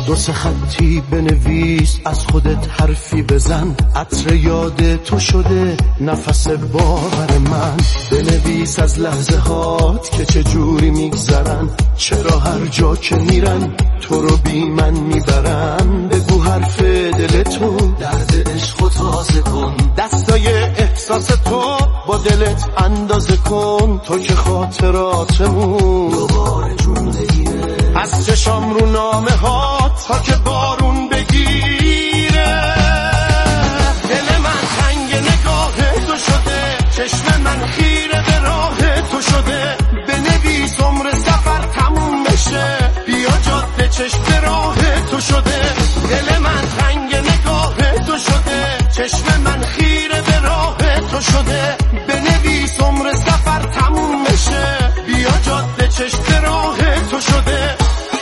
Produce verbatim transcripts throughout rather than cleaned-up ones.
دو سه خطی بنویس، از خودت حرفی بزن، عطر یاد تو شده نفس باور من. بنویس از لحظه هات که چه جوری میگذرن، چرا هر جا که میرن تو رو بی من میبرن. بگو حرف دل تو، درد عشق تازه کن، دستای احساس تو با دلت اندازه کن. تو که خاطراتمون دوباره جون بگیره، از چشام رو نامه ها تا که بارون بگیره. دل من تنگ نگاه تو شده، چشم من خیره به راه تو شده. بنویس عمر سفر تموم بشه، بیا جاده چشم راه تو شده. دل من تنگ نگاه تو شده، چشم من خیره به راه تو شده. بنویس عمر سفر تموم بشه، بیا جاده چشم راه تو شده.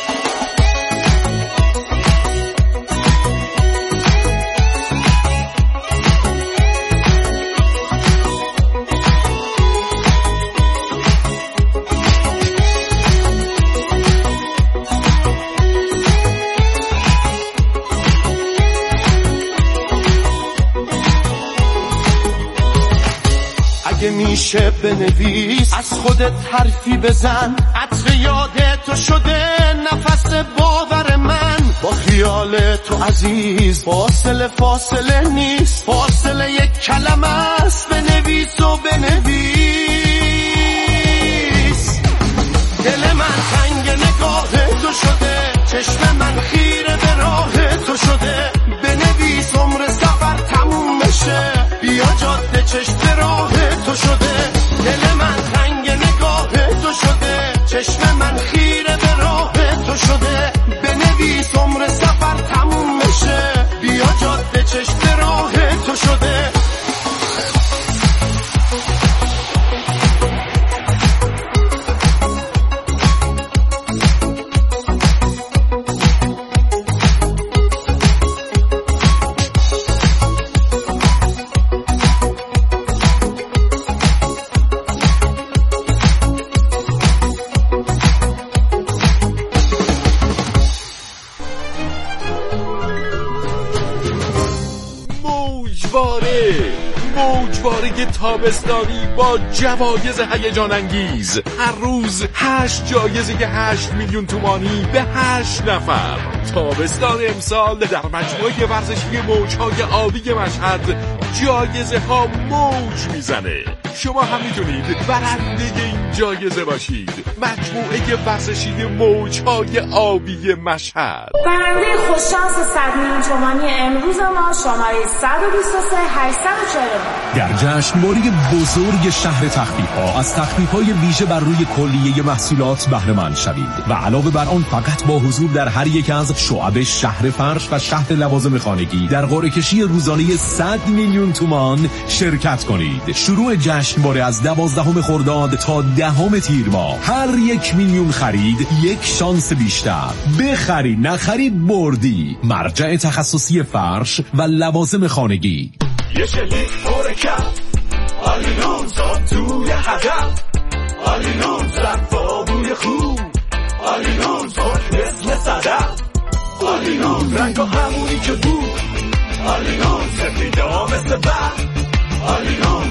اگه میشه بنویس، از خودت حرفی بزن، عطر یاد تو شده نفس باور من. با خیال تو عزیز فاصله فاصله نیست، فاصله یک کلمه است. بنویس و بنویس. دل من تنگ نگاه تو شده، چشم من خیره به راه تو شده. بنویس عمر سفر تموم بشه، بیا جاده چشم راه تو شده. دل من تنگ نگاه تو شده، چشم من خیره به راه تو شده. بنویس عمر سفر تموم بشه، بیا جاده چشم راه تو شده. موجواره تابستانی با جوایز هیجان انگیز. هر روز هشت جایزه که هشت میلیون تومانی به هشت نفر. تابستان امسال در مجموعه ورزشی موجهای آبی مشهد جایزه ها موج میزنه. شما هم میتونید برنده این جایزه باشید. مجموعه ورزشی موجهای آبی مشهد. برنده خوششانس صد میلیون تومانی امروز ما شماره صد و بیست و سه هشتصد و چهل و نه. در جشنواره بزرگ شهر تخفیف‌ها از تخفیف‌های ویژه بر روی کلیه محصولات بهره مند شوید و علاوه بر آن فقط با حضور در هر یک از شعب شهر فرش و شهر لوازم خانگی در قرعه کشی روزانه صد میلیون تومان شرکت کنید. شروع جشنواره از دوازدهم خرداد تا دهم تیر ماه. هر یک میلیون خرید یک شانس بیشتر. بخری نخرید بردی. مرجع تخصصی فرش و لوازم خانگی. یه شلیک پر کف، آلینون زاد توی هدف، آلینون زد با بوی خوب، آلینون زاد مثل صدف، آلینون رنگ و همونی که بود، آلینون سفیدا مثل برف، آلینون.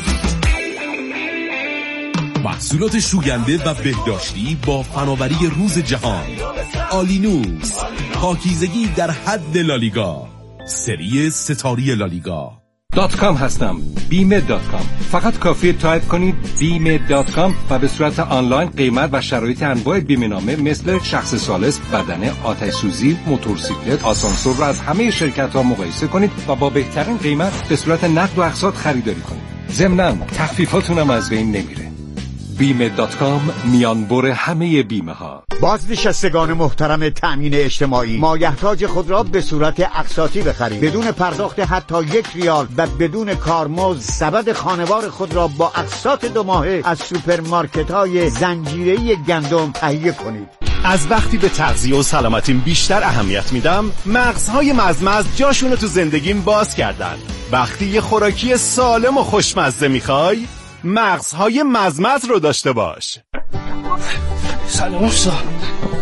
محصولات شوینده و بهداشتی با فناوری روز جهان. آلینوس، پاکیزگی در حد لالیگا. سری ستاری لالیگا. دات کام هستم. بیمه دات کام. فقط کافیه تایپ کنید بیمه دات کام و به صورت آنلاین قیمت و شرایط انواع بیمه نامه مثل شخص ثالث، بدنه، آتش سوزی، موتورسیکلت، آسانسور را از همه شرکت ها مقایسه کنید و با بهترین قیمت به صورت نقد و اقساط خریداری کنید. ضمناً تخفیفاتون هم از بین نمیره. بیمه دات کام، میانبر همه بیمه ها. بازنشستگان محترم تأمین اجتماعی، مایحتاج خود را به صورت اقساطی بخرید بدون پرداخت حتی یک ریال و بدون کارمزد. سبد خانوار خود را با اقساط دو ماهه از سوپرمارکت های زنجیره‌ای گندم تهیه کنید. از وقتی به تغذیه و سلامتیم بیشتر اهمیت میدم، مغزهای مزمز جاشونو تو زندگیم باز کردن. وقتی یه خوراکی سالم و خوشمزه میخوای، مغزهای مزمز رو داشته باش. سلام استاد.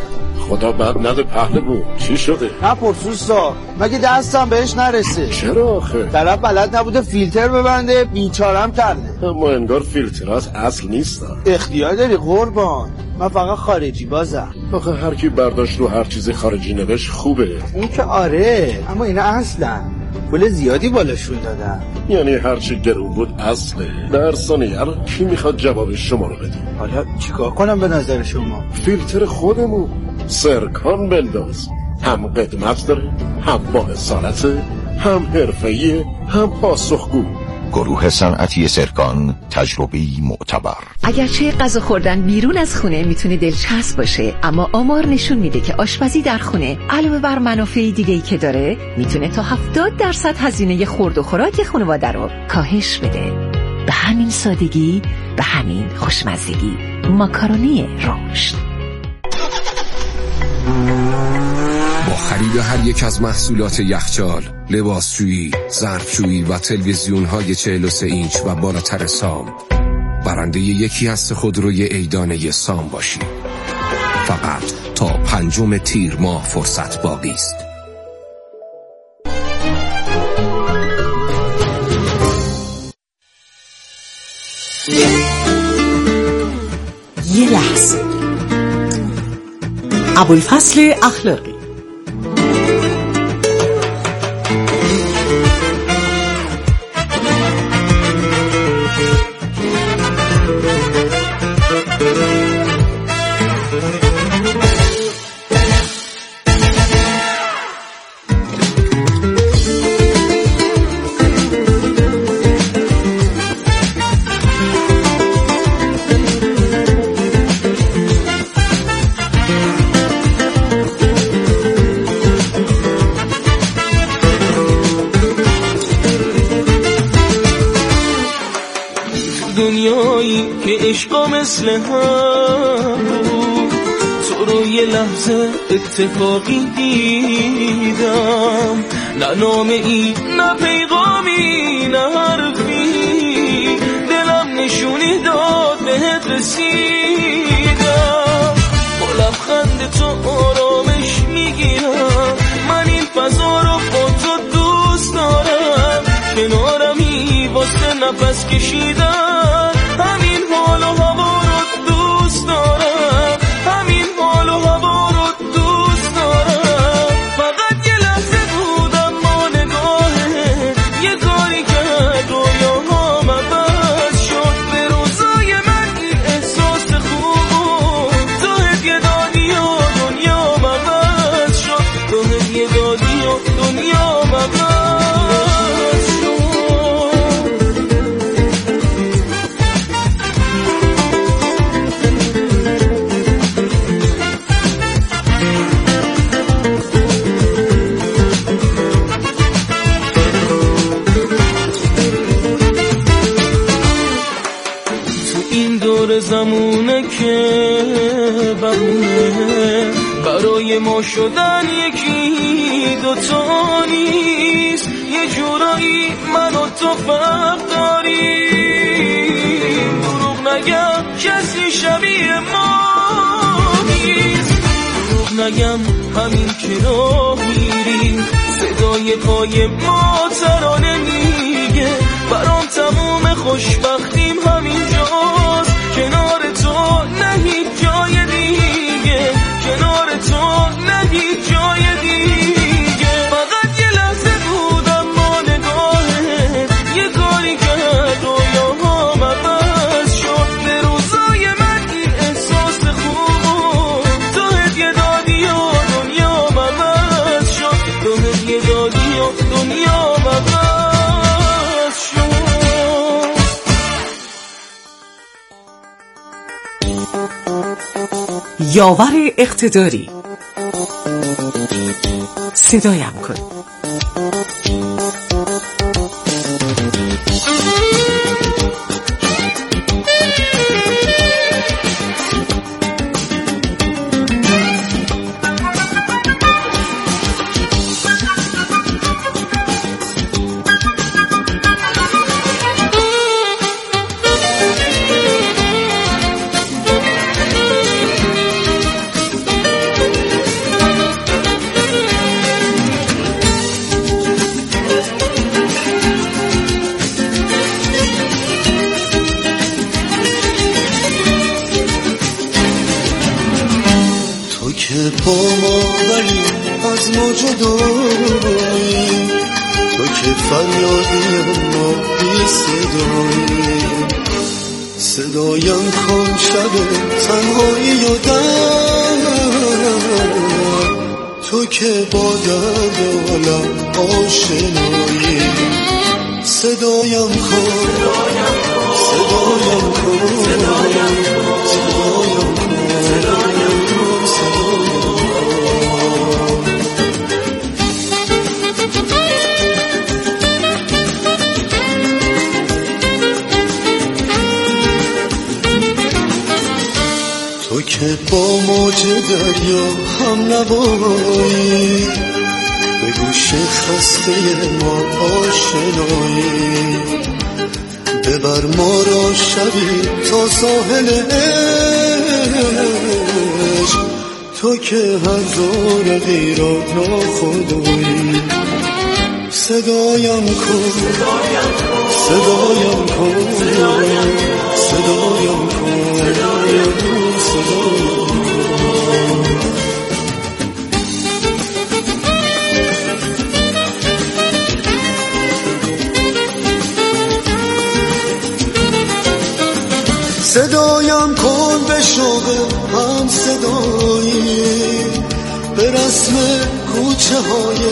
خدا بد نده پهلوون. چی شده؟ نه پرسوستا، مگه دستم بهش نرسه؟ چرا آخه؟ طرف بلد نبوده فیلتر ببنده، بیچارم کرده. اما انگار فیلترات اصل نیستن. اختیار داری قربان، من فقط خارجی بازم. آخه هر کی برداشت رو هر چیز خارجی نوشت خوبه. اون که آره، اما اینا اصلا پول زیادی بالاشون دادن. یعنی هر چی گرون بود اصله. در ثانیه الان کی میخواد جواب شما رو بده؟ حالا چیکار کنم به نظر شما؟ فیلتر خودمون سرکان بنداز. هم قدمت داره، هم با اصالته، هم حرفه‌ایه، هم پاسخگو. گروه صنعتی سرکان، تجربه‌ای معتبر. اگرچه غذا خوردن بیرون از خونه میتونه دلچسب باشه، اما آمار نشون میده که آشپزی در خونه علاوه بر منافع دیگه‌ای که داره میتونه تا هفتاد درصد هزینه خورد و خوراک خانواده رو کاهش بده. به همین سادگی، به همین خوشمزگی. ماکارونی رشد. با خرید هر یک از محصولات یخچال، لباسشویی، ظرفشویی و تلویزیون‌های چهل و سه اینچ و بالاتر سام، برنده یکی از خودروی عیدانه سام باشید. فقط تا پنجم تیر ماه فرصت باقی است. یه لحظه. ابوالفضل اخلاقی. دنیایی که عشقا مثل هم بود، تو رو یه لحظه اتفاقی دیدم، نه نامه ای نه پیغامی نه حرفی، دلم نشونی داد بهت رسیدم، با لبخند تو آرامش میگیرم، من این فضا رو با تو دوست دارم، کنارمی واسه نفس کشیدن، همین حال و هوا رو دوست دارم، همین حال و هوا رو دوست دارم، فقط یه لحظه بودم با نگاهت، یه کاری کرد رویاهام عوض شد، به روزای من این احساس خوب، تو هدیه دادی و دنیام عوض شد، تو هدیه دادی و دنیام عوض شد. زمونه که بمونه برای ما شدن یکی دوتا نیست، یه جورایی من و تو فرق داریم، دروغ نگم کسی شبیه ما نیست، دروغ نگم همین که راه میریم، صدای پای ما ترانه میگه، برام تموم خوشبختیم همینجاست، کنار تو نه هیچ جای دیگه، کنار تو نه هیچ جای دیگه، فقط یه لحظه بودم با نگاهت، یه کاری کرد رویاهام عوض شد، به روزای من این احساس خوب، تو هدیه دادی و دنیام عوض شد، تو هدیه دادی و دنیام عوض شد. یاور اقتداری، صدایم کن. که با ما ولی از ما جدایی، تو که فریادی ما بی صدایی، صدایم کن شب تنهایی و درد، تو که با درد عالم آشنایی، صدایم کن صدایم کن صدایم کن تو که با موج دریا هم نوایی، به گوش خسته ما آشنایی، ببر ما را شبی تا ساحل عشق، تو که هر زورقی را ناخدایی، صدایم کن صدایم کن صدایم کن صدایم صدایم کن به شوق هم صدایی، به رسم کوچه های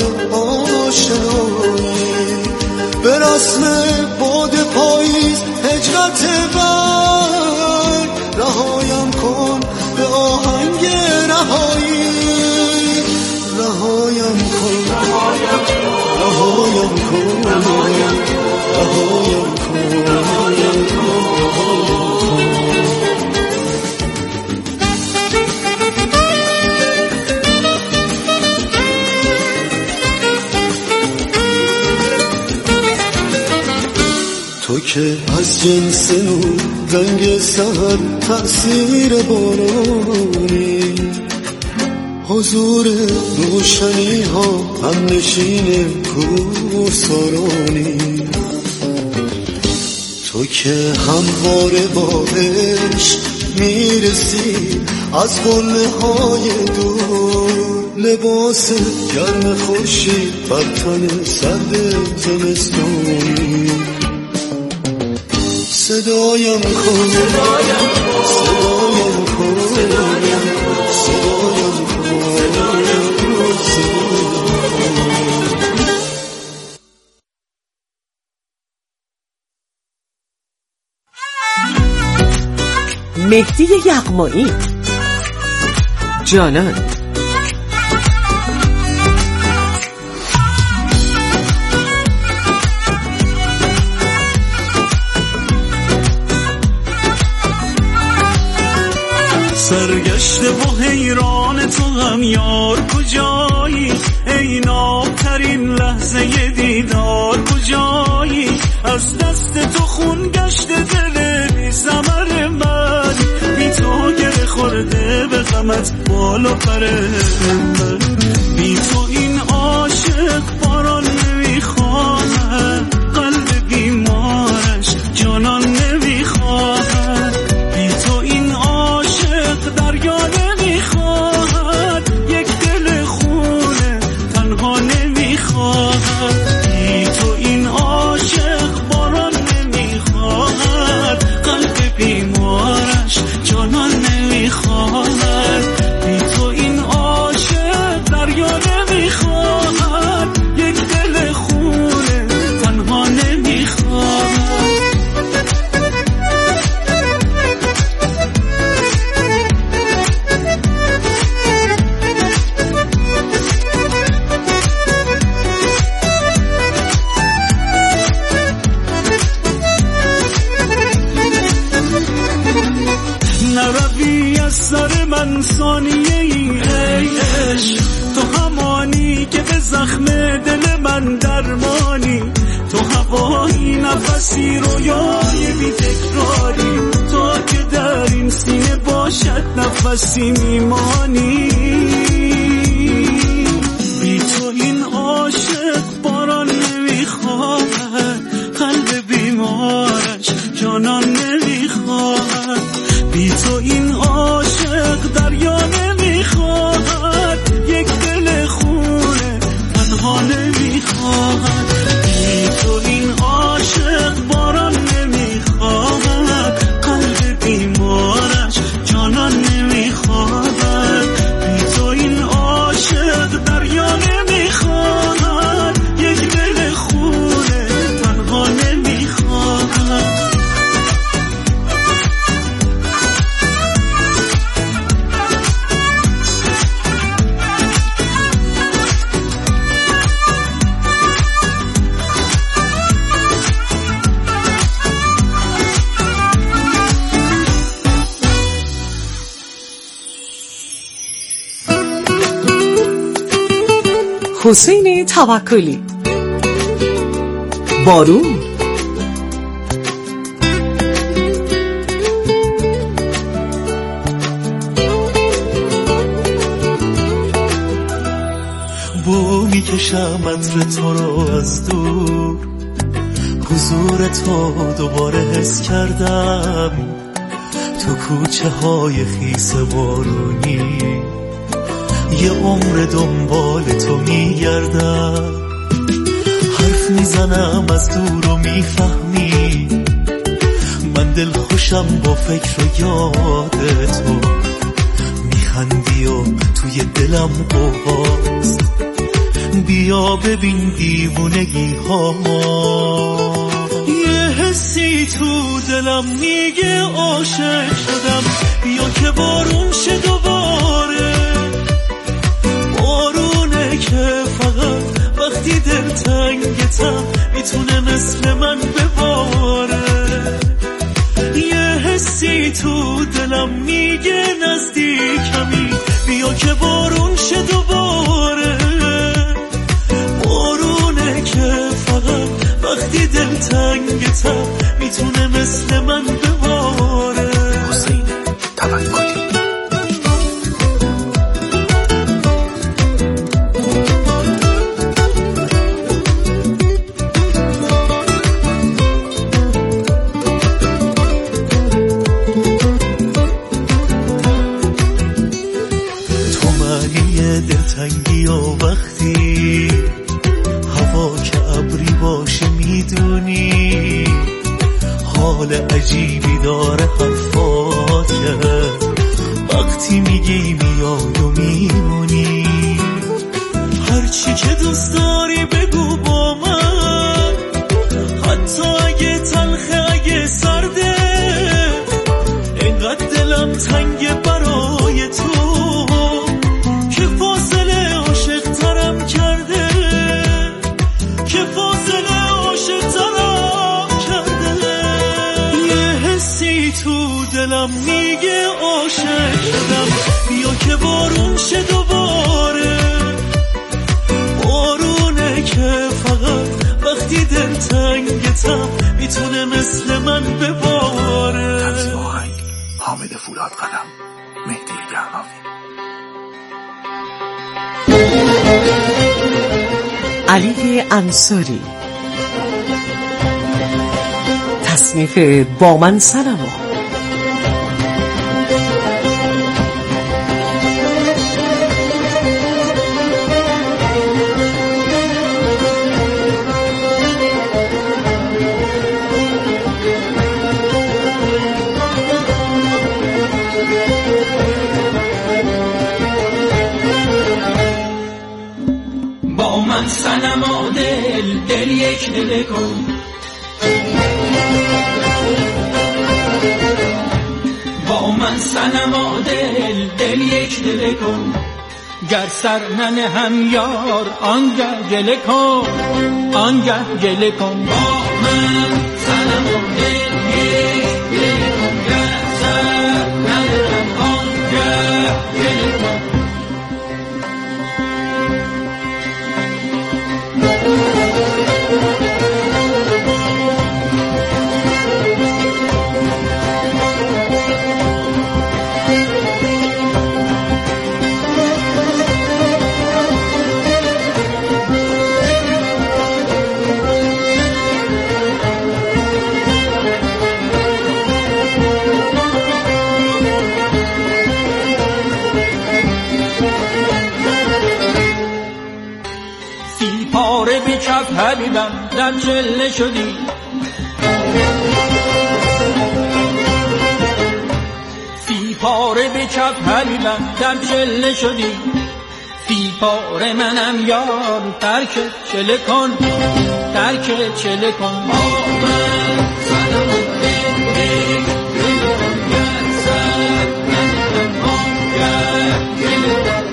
آشنایی، به رسم باد پاییز هجرت برگ، رهایم کن به آهنگ رهایی، رهایم کن رهایم کن رهایم کن. تو که از جنس نور رنگ سحر تأثیر بارانی، حضور روشنی ها هم نشین کوسارانی، تو که همواره با عشق میرسی از قله های دور، لباس گرم خورشید بر تن سرد زمستانی، صدایم کن صدایم کن صدایم کن. مهدی یغمایی، جانان. سرگشته و حیران تو هم یار کجایی، ای نابترین لحظه دیدار کجایی، از دست تو خون گشته دل بی ثمر من، بی تو گره خورده به غمت بالا پره من، بی تو این عاشق باران نمیخواهد، قلب بیمارش جانان نمیخواهد، بی تو این عاشق دریا نمیخواهد، یک دل خونه تنها نمیخواهد، بی تو این عاشق باران نمیخواهد، قلب بیمارش جانان نمیخواهد، بی تو این عاشق دریا نمیخواهد، یک دل خونه تنها نمیخواهد. نروی از سر من ثانیه ای عشق، تو همانی که به زخم دل من درمانی، تو هوایی نفسی رویای بی تکراری، تا که در این سینه باشد نفسی میمانی، بی تو این عاشق باران نمیخواهد، قلب بیمارش جانان نمیخواهد، بی تو این عاشق دریا نمیخواهد، حسین توکلی. بارون. بو میکشم عطر تو رو از دور، حضور تو دوباره حس کردم، تو کوچه های خیس بارونی یه عمر دنبال تو میگردم، حرف میزنم از دور و میفهمی من دل خوشم با فکر و یاد تو، میخندی و توی دلم قوهاست، بیا ببین دیوونگی ها، یه حسی تو دلم میگه عاشق شدم، بیا که بارون شه دوباره، بارونه که فقط وقتی دل تنگتم میتونه مثل من بباره، یه حسی تو دلم میگه نزدیکمی، بیا که بارون شه دوباره، بارونه که فقط وقتی دل تنگتم میتونه مثل من بباره. حسین توکلی. دلتنگی و وقتی هوا که ابری باشه میدونی حال عجیبی داره حرفات کرد، وقتی میگی میای و میمونی، هرچی که دوست داری بگو با من، حتی اگه تلخه اگه سرده، اینقدر دلم تنگه برای تو که فاصله عاشق ترم کرده، که فاصله عاشق ترم کرده، یه حسی تو دلم میگه عاشق شدم، بیا که بارون شه دوباره، بارونه که فقط وقتی دل تنگتم میتونه مثل من بباره. تنظیم آهنگ حامد فولاد قلم، مهدی گرماوی. علی انصاری. تصنیف با من سنما. با من صنما دل دل یک دل کن، با من صنما دل دل یک دل کن، گر سر ننهم یار آنگه گله کن، آنگه گله کن، با من صنما دل یک دل کن، گر سر ننهم آنگه گله کن. پاره به کف حبیبم در چله شدی، سی پاره به کف حبیبم در چله شدی، سی پاره منم یار ترک چله کن، ترک چله کن، با من صنم دل دل کن، گر سر ننهم آنگه گله کن.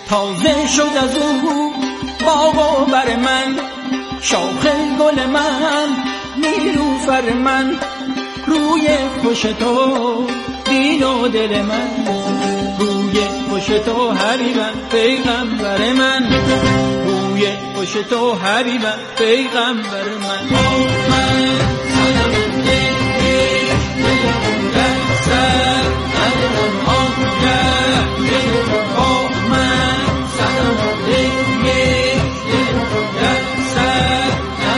تازه شد از او باغ و بر من، شاخ گل من، نیلوفر من، روی خوش تو دین و دل من، روی خوش تو حریمم پیغمبر من، روی خوش تو حریمم پیغمبر من. من سلام دیگه سر من آن من سلام دیگه سر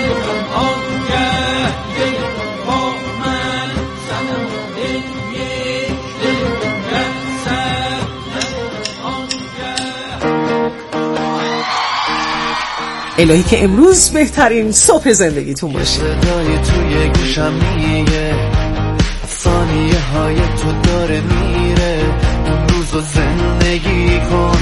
الهی که امروز بهترین صبح زندگیتون باشه. صدای توی گوشم میگه ثانیه های تو داره میره، اون روزو زندگی کن.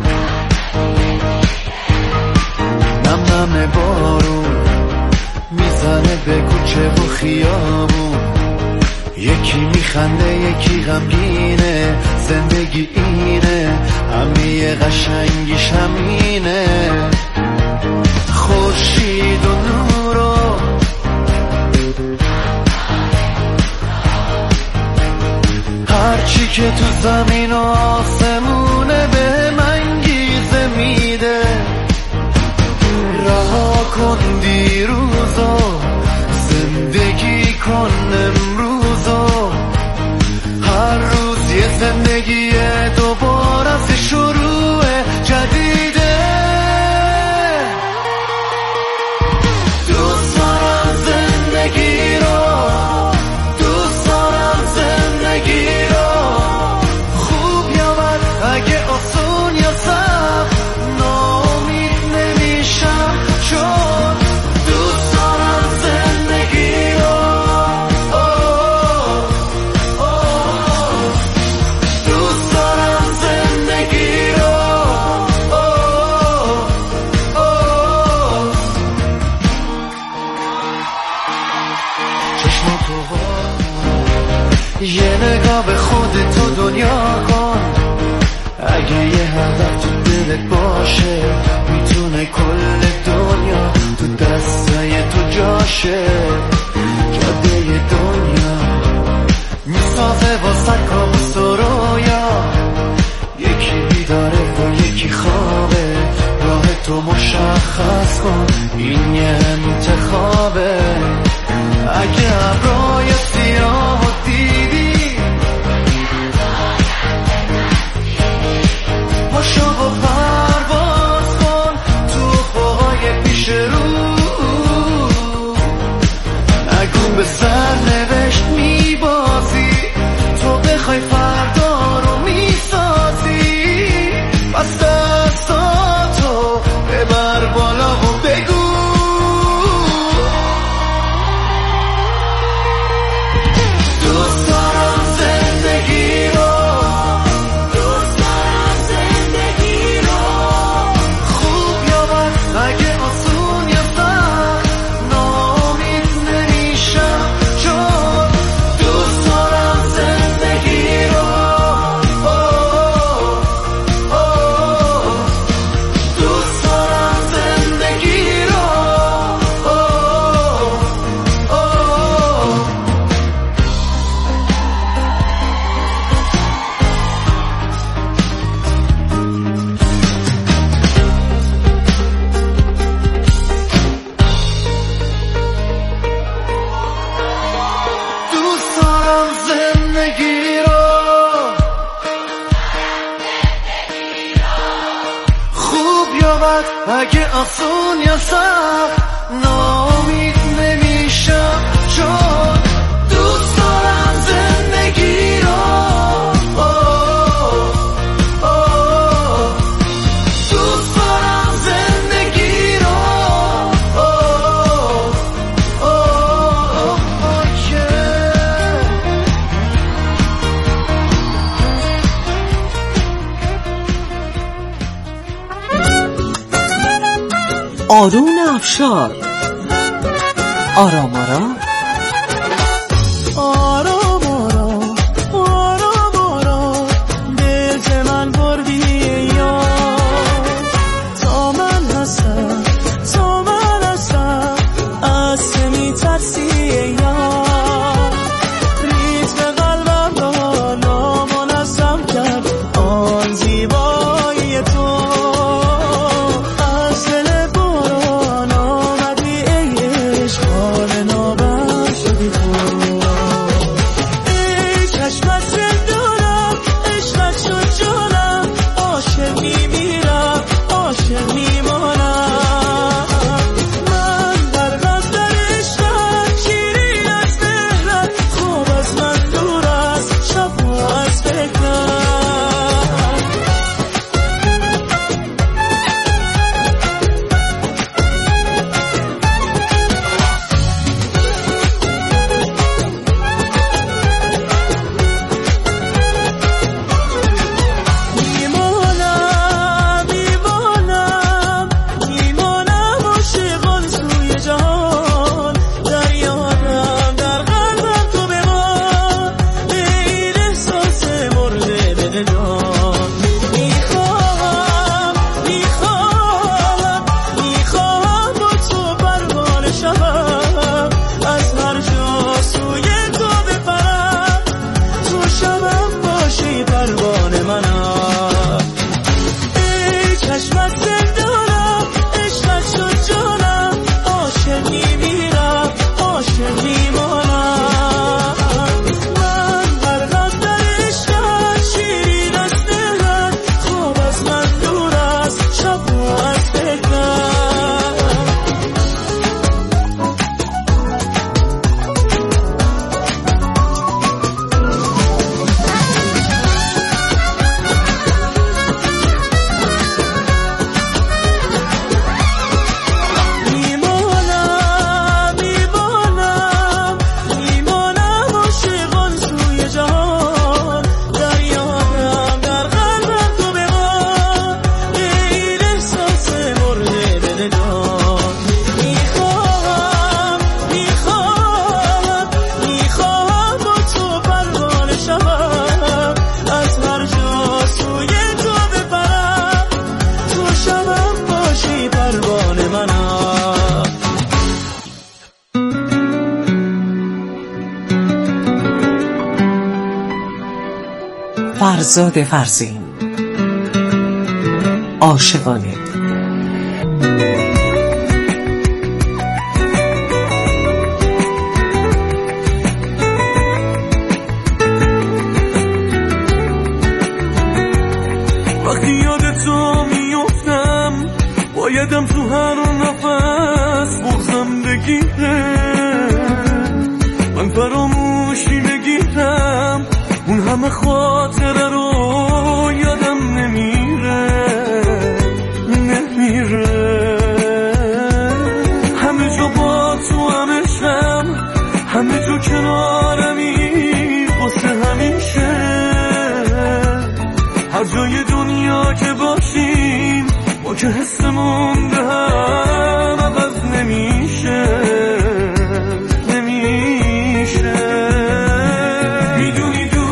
نم نم بارون میزنه به کوچه و خیابون، یکی میخنده یکی غمگینه، زندگی اینه همه قشنگیش همینه. خورشید و نورو هرچی که تو زمین و آسمونه به من گیزه میده. رها کن دیروزو زندگی کن امروزو، هر روز یه زندگی دوباره از شروع جدیده. دوست دارم زندگی رو، دوست دارم زندگی رو، خوب یا بد اگه آسون یا سخت ناامید نمیشم، چون دوست دارم زندگی رو. دوست دارم زندگی رو. چشم تو یه نگاه به خودت تو دنیا کن، اگه یه هدف تو دلت باشه میتونه کل دنیا تو دستای تو جاشه. جاده دنیا میسازه واسه کابوس و رویا، یکی بیداره و یکی خوابه، راه تو مشخص کن این یه انتخابه. اگه ابرای سیاه و دیدی پاشو و پرواز کن تو افقهای پیش رو، نگو به سرنوشت میبازی، تو بخوای فردا رو میسازی، پس دستاتو ببر بالا و بگو دوست دارم زندگی رو. دوست دارم زندگی رو، خوب یا بد اگه آسون یا سخت ناامید نمیشم، چون دوست دارم زندگی رو. دوست دارم زندگی رو. دوست دارم زندگی رو، خوب یا بد اگه آسون یا سخت ناامید نمیشم، چون دوست دارم زندگی رو. دوست دارم زندگی رو. آرون افشار، آرام آرام آرام آرام آرام آرام دل من بردی یار، چشمت زندونم عشقت شد جانم عاشق میمیرم عاشق میمانم من غرقم در عشقت شیرین از مهرت خوب از من دور است شب و از فکرم فرزاد فرزین عاشقانه. وقتی یاد تو میفتم بایدم تو هر نفس بغزم بگیره من فراموشی بگیرم اون همه خاطره رو یادم نمیره نمیره همه جا با تو همشم همه جا کنارمی واسه همیشه هر جای دنیا که باشیم ما که حسمون